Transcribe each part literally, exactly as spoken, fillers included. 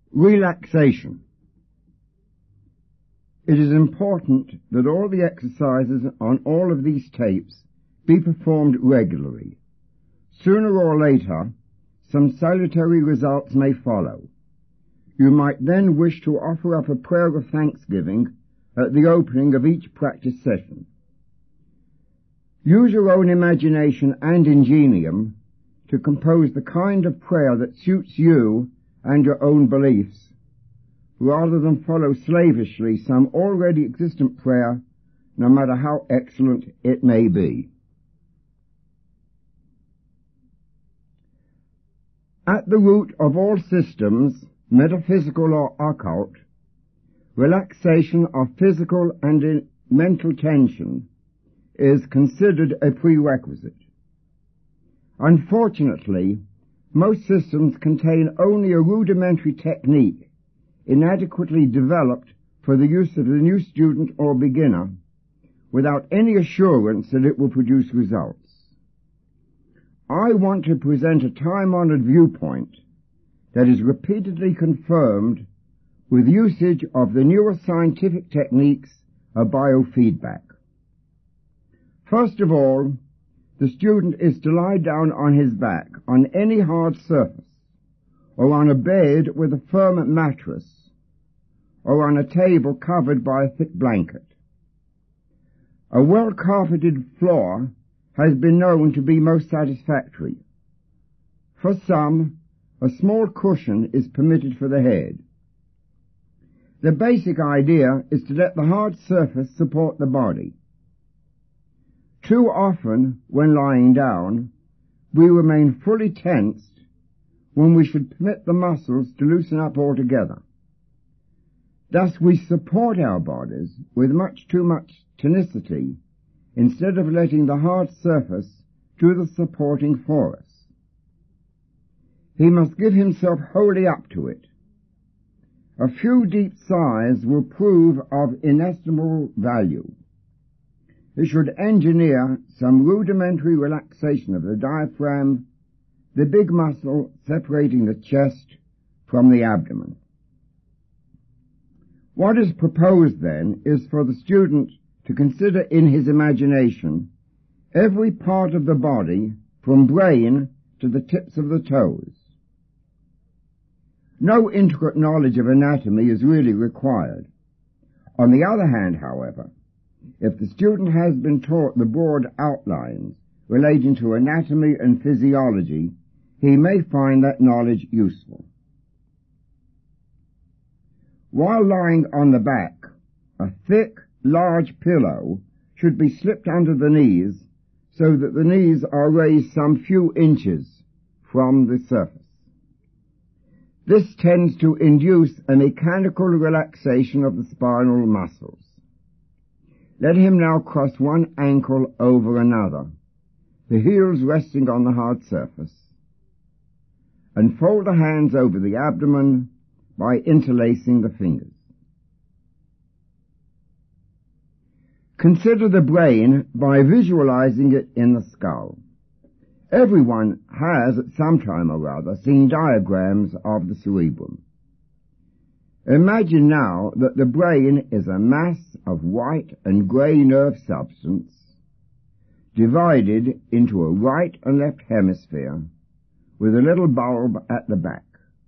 Relaxation. It is important that all the exercises on all of these tapes be performed regularly. Sooner or later, some salutary results may follow. You might then wish to offer up a prayer of thanksgiving at the opening of each practice session. Use your own imagination and ingenium to compose the kind of prayer that suits you and your own beliefs, rather than follow slavishly some already existent prayer, no matter how excellent it may be. At the root of all systems, metaphysical or occult, relaxation of physical and mental tension is considered a prerequisite. Unfortunately, most systems contain only a rudimentary technique inadequately developed for the use of the new student or beginner, without any assurance that it will produce results. I want to present a time-honored viewpoint that is repeatedly confirmed with usage of the newer scientific techniques of biofeedback. First of all, the student is to lie down on his back on any hard surface, or on a bed with a firm mattress, or on a table covered by a thick blanket. A well-carpeted floor has been known to be most satisfactory. For some, a small cushion is permitted for the head. The basic idea is to let the hard surface support the body. Too often, when lying down, we remain fully tensed when we should permit the muscles to loosen up altogether. Thus we support our bodies with much too much tenacity instead of letting the hard surface do the supporting for us. He must give himself wholly up to it. A few deep sighs will prove of inestimable value. He should engineer some rudimentary relaxation of the diaphragm, the big muscle separating the chest from the abdomen. What is proposed then is for the student to consider in his imagination every part of the body from brain to the tips of the toes. No intricate knowledge of anatomy is really required. On the other hand, however, if the student has been taught the broad outlines relating to anatomy and physiology, he may find that knowledge useful. While lying on the back, a thick, large pillow should be slipped under the knees so that the knees are raised some few inches from the surface. This tends to induce a mechanical relaxation of the spinal muscles. Let him now cross one ankle over another, the heels resting on the hard surface, and fold the hands over the abdomen by interlacing the fingers. Consider the brain by visualizing it in the skull. Everyone has at some time or other seen diagrams of the cerebrum. Imagine now that the brain is a mass of white and grey nerve substance divided into a right and left hemisphere with a little bulb at the back.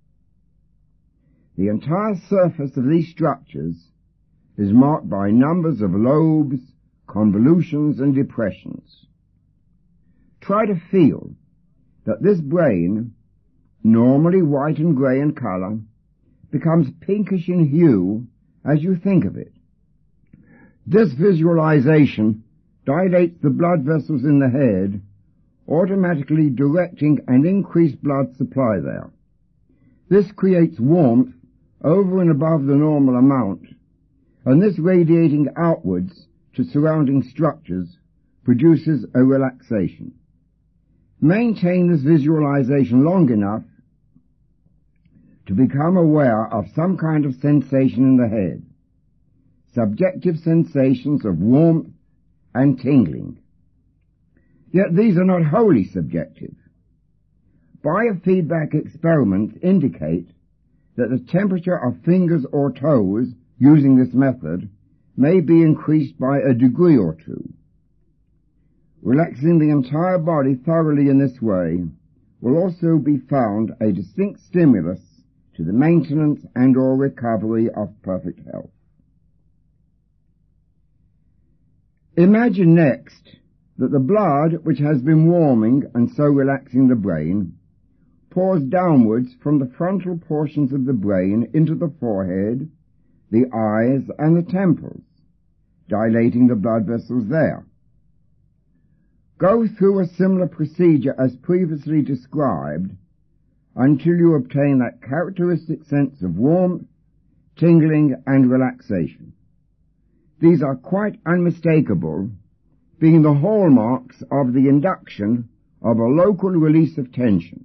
The entire surface of these structures is marked by numbers of lobes, convolutions, and depressions. Try to feel that this brain, normally white and grey in colour, becomes pinkish in hue as you think of it. This visualization dilates the blood vessels in the head, automatically directing an increased blood supply there. This creates warmth over and above the normal amount, and this radiating outwards to surrounding structures produces a relaxation. Maintain this visualization long enough to become aware of some kind of sensation in the head, subjective sensations of warmth and tingling. Yet these are not wholly subjective. Biofeedback experiments indicate that the temperature of fingers or toes using this method may be increased by a degree or two. Relaxing the entire body thoroughly in this way will also be found a distinct stimulus to the maintenance and or recovery of perfect health. Imagine next that the blood which has been warming and so relaxing the brain pours downwards from the frontal portions of the brain into the forehead, the eyes, and the temples, dilating the blood vessels there. Go through a similar procedure as previously described until you obtain that characteristic sense of warmth, tingling, and relaxation. These are quite unmistakable, being the hallmarks of the induction of a local release of tension.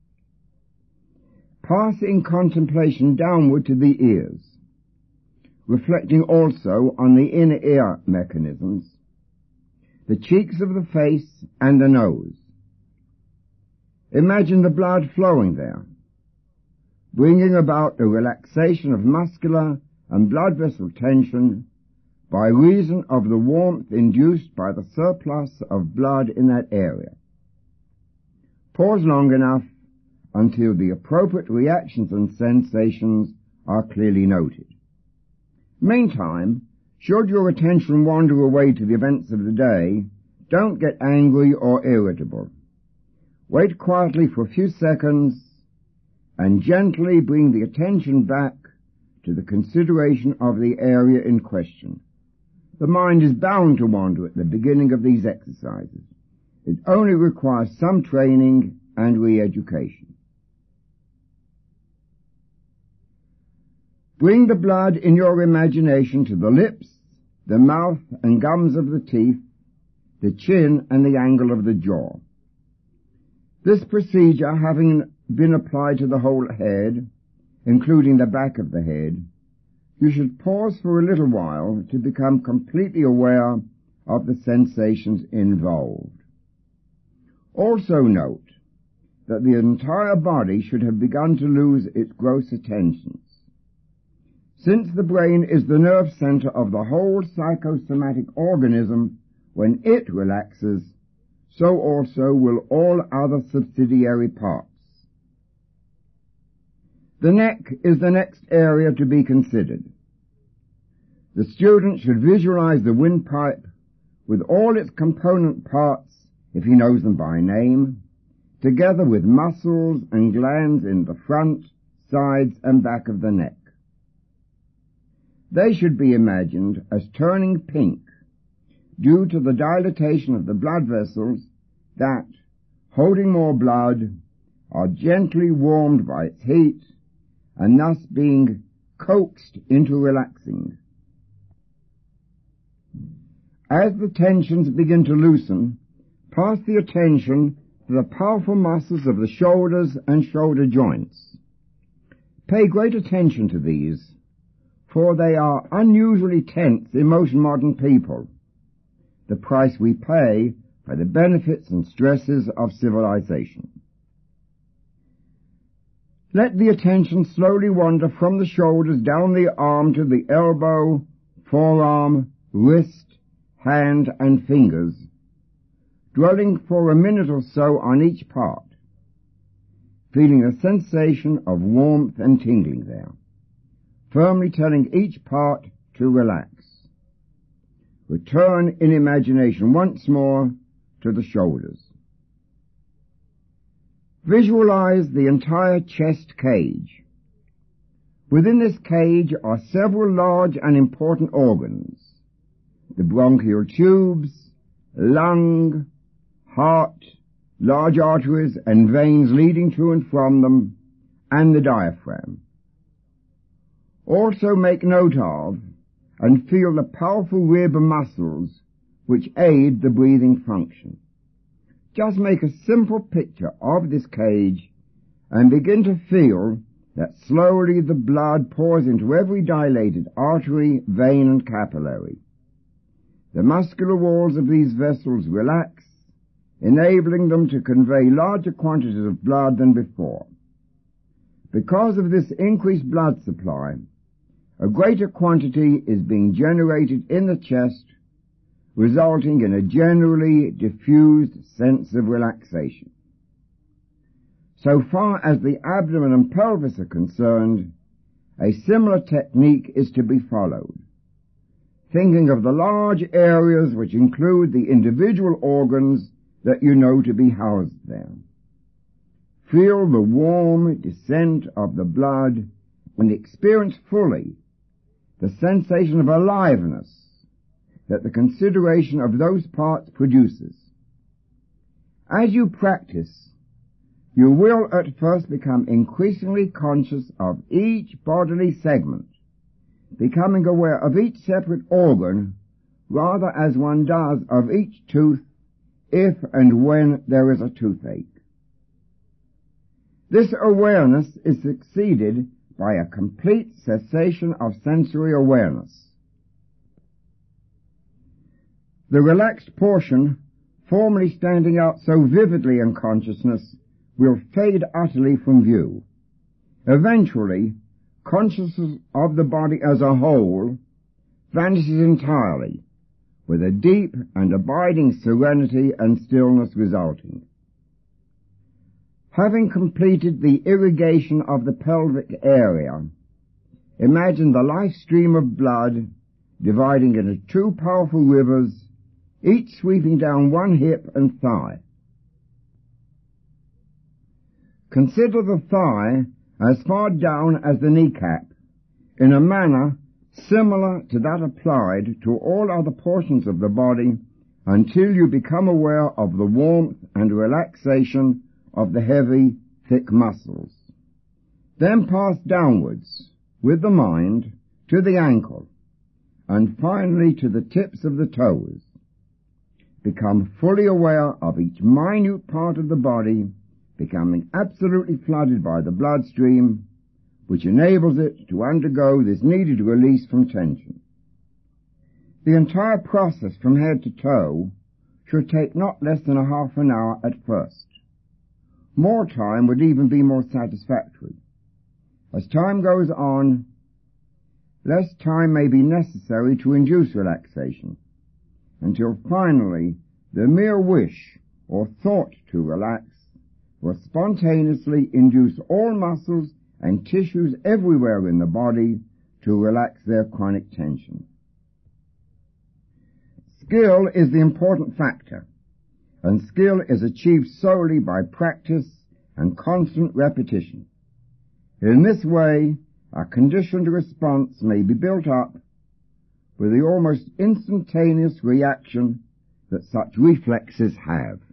Pass in contemplation downward to the ears, reflecting also on the inner ear mechanisms, the cheeks of the face and the nose. Imagine the blood flowing there, bringing about a relaxation of muscular and blood vessel tension by reason of the warmth induced by the surplus of blood in that area. Pause long enough until the appropriate reactions and sensations are clearly noted. Meantime, should your attention wander away to the events of the day, don't get angry or irritable. Wait quietly for a few seconds and gently bring the attention back to the consideration of the area in question. The mind is bound to wander at the beginning of these exercises. It only requires some training and re-education. Bring the blood in your imagination to the lips, the mouth and gums of the teeth, the chin and the angle of the jaw. This procedure having been applied to the whole head, including the back of the head, you should pause for a little while to become completely aware of the sensations involved. Also note that the entire body should have begun to lose its gross attentions. Since the brain is the nerve center of the whole psychosomatic organism, when it relaxes, so also will all other subsidiary parts. The neck is the next area to be considered. The student should visualize the windpipe with all its component parts, if he knows them by name, together with muscles and glands in the front, sides, and back of the neck. They should be imagined as turning pink due to the dilatation of the blood vessels that, holding more blood, are gently warmed by its heat and thus being coaxed into relaxing. As the tensions begin to loosen, pass the attention to the powerful muscles of the shoulders and shoulder joints. Pay great attention to these, for they are unusually tense in most modern people, the price we pay for the benefits and stresses of civilization. Let the attention slowly wander from the shoulders down the arm to the elbow, forearm, wrist, hand, and fingers, dwelling for a minute or so on each part, feeling a sensation of warmth and tingling there, firmly telling each part to relax. Return in imagination once more to the shoulders. Visualize the entire chest cage. Within this cage are several large and important organs: the bronchial tubes, lung, heart, large arteries and veins leading to and from them, and the diaphragm. Also make note of and feel the powerful rib muscles which aid the breathing function. Just make a simple picture of this cage and begin to feel that slowly the blood pours into every dilated artery, vein, and capillary. The muscular walls of these vessels relax, enabling them to convey larger quantities of blood than before. Because of this increased blood supply, a greater quantity is being generated in the chest, resulting in a generally diffused sense of relaxation. So far as the abdomen and pelvis are concerned, a similar technique is to be followed, thinking of the large areas which include the individual organs that you know to be housed there. Feel the warm descent of the blood and experience fully the sensation of aliveness that the consideration of those parts produces. As you practice, you will at first become increasingly conscious of each bodily segment, becoming aware of each separate organ rather as one does of each tooth if and when there is a toothache. This awareness is succeeded by a complete cessation of sensory awareness. The relaxed portion, formerly standing out so vividly in consciousness, will fade utterly from view. Eventually, consciousness of the body as a whole vanishes entirely, with a deep and abiding serenity and stillness resulting. Having completed the irrigation of the pelvic area, imagine the life stream of blood dividing into two powerful rivers, each sweeping down one hip and thigh. Consider the thigh as far down as the kneecap, in a manner similar to that applied to all other portions of the body, until you become aware of the warmth and relaxation of the heavy, thick muscles. Then pass downwards, with the mind, to the ankle, and finally to the tips of the toes. Become fully aware of each minute part of the body, becoming absolutely flooded by the bloodstream, which enables it to undergo this needed release from tension. The entire process from head to toe should take not less than a half an hour at first. More time would even be more satisfactory. As time goes on, less time may be necessary to induce relaxation, until finally the mere wish or thought to relax will spontaneously induce all muscles and tissues everywhere in the body to relax their chronic tension. Skill is the important factor, and skill is achieved solely by practice and constant repetition. In this way, a conditioned response may be built up with the almost instantaneous reaction that such reflexes have.